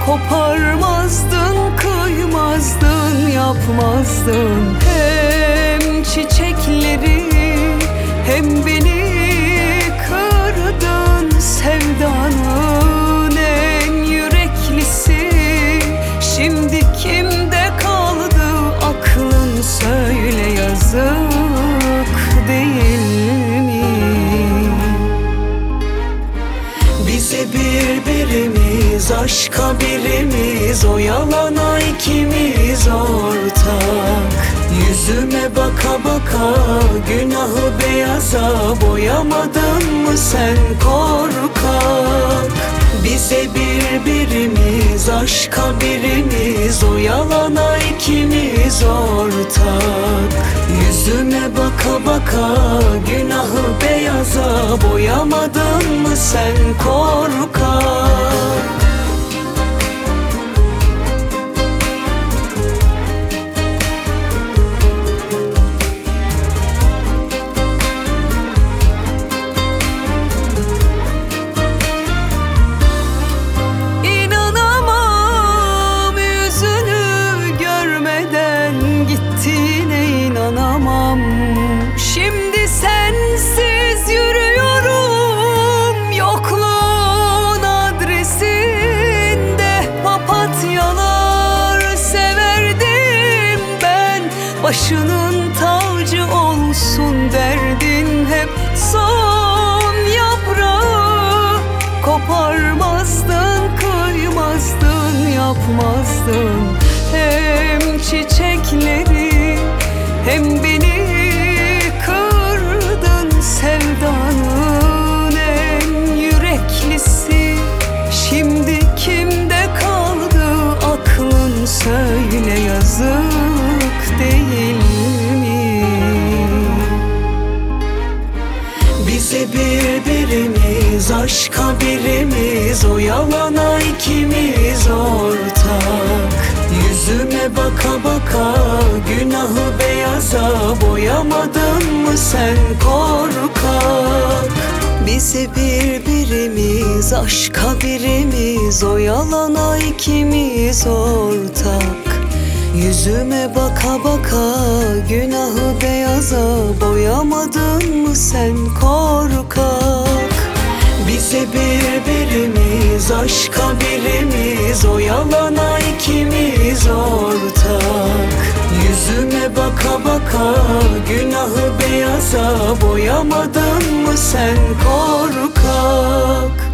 Koparmazdın, kıymazdın, yapmazdın. Hem çiçekleri hem beni kırdın. Sevdanın en yüreklisi şimdi kimde kaldı aklın, söyle, yazık değil mi? Bize birbirimiz, aşka birimiz, o yalana ikimiz ortak. Yüzüme baka baka günahı beyaza boyamadın mı sen korkak? Bize birbirimiz, aşka birimiz, o yalana ikimiz ortak. Yüzüme baka baka günahı beyaza boyamadın mı sen korkak? Şimdi sensiz yürüyorum yokluğun adresinde. Papatyalar severdim ben, başının tacı olsun derdin hep son yaprağı. Koparmazdın, kıymazdın, yapmazdın. Hem çiçekleri hem beni kırdın. Sevdanın en yüreklisi şimdi kimde kaldı aklın, söyle, yazık değil mi? Bize birbirimiz, aşka birimiz, o yalana ikimiz ortak. Yüzüme baka baka günahı beyaza boyamadın mı sen korkak? Bize birbirimiz, aşka birimiz, o yalana ikimiz ortak. Yüzüme baka baka günahı beyaza boyamadın mı sen korkak? Bize birbirimiz, aşka birimiz, o yalana ikimiz ortak. Yüzüme baka baka günahı beyaza boyamadın mı sen korkak?